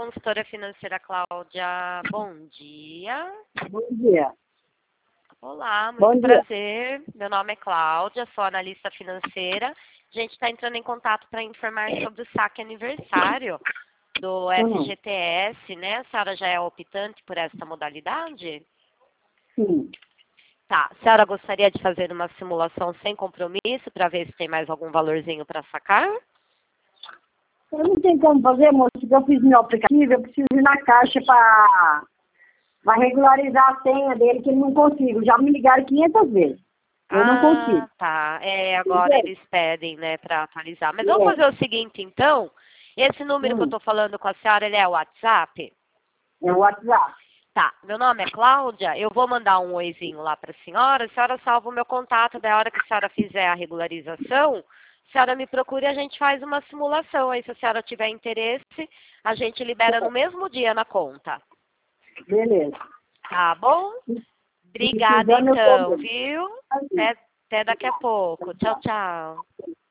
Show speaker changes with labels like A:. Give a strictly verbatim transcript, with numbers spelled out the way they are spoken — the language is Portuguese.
A: consultora financeira Cláudia. Bom dia.
B: Bom dia.
A: Olá, muito
B: Bom dia.
A: prazer. Meu nome é Cláudia, sou analista financeira. A gente está entrando em contato para informar sobre o saque aniversário do F G T S, né? A senhora já é optante por essa modalidade?
B: Sim.
A: Tá. A senhora gostaria de fazer uma simulação sem compromisso para ver se tem mais algum valorzinho para sacar?
B: Eu não tenho como fazer, moço, porque eu fiz meu aplicativo, eu preciso ir na caixa para regularizar a senha dele, que eu não consigo. Já me ligaram quinhentas vezes. Eu não consigo.
A: Ah, tá. É, agora
B: Entendeu?
A: eles pedem, né, para atualizar. Mas
B: É.
A: vamos fazer o seguinte, então. Esse número que eu
B: Hum.
A: estou falando com a senhora, ele é o WhatsApp?
B: É o WhatsApp.
A: Tá. Meu nome é Cláudia. Eu vou mandar um oizinho lá para a senhora. A senhora salva o meu contato. Da hora que a senhora fizer a regularização, a senhora me procura e a gente faz uma simulação. Aí, se a senhora tiver interesse, a gente libera no mesmo dia na conta.
B: Beleza.
A: Tá bom? Obrigada,
B: Precisando, eu tô
A: então,
B: bem.
A: viu? Até, até daqui a pouco. Tchau, tchau.